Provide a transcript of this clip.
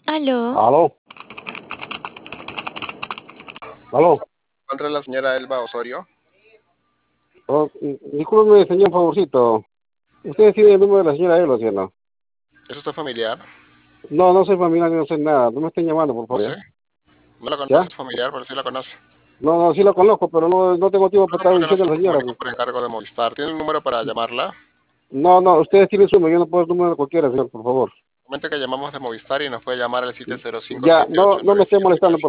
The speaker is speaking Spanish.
Aló, Aló, aló. Contra la señora Elba Osorio. Oh, discúlpeme, señor, un favorcito. ¿Usted tiene el número de la señora Elo, sí o no? ¿Es usted familiar? No, no soy familiar, no sé nada. No me estén llamando, por No favor, sé. ¿ya? No la conoce, ¿Ya? es familiar, pero sí la conoce. No, no, sí la conozco, pero no tengo tiempo para No, estar porque no diciendo se a la señora, comunicó pues. por encargo de Movistar. ¿Tiene un número para llamarla? No, no, ustedes tienen su número, yo no puedo el número de cualquiera, señor, por favor. Comente que llamamos de Movistar y nos puede llamar al Ya, no, no me estén molestando, 705-789-9. por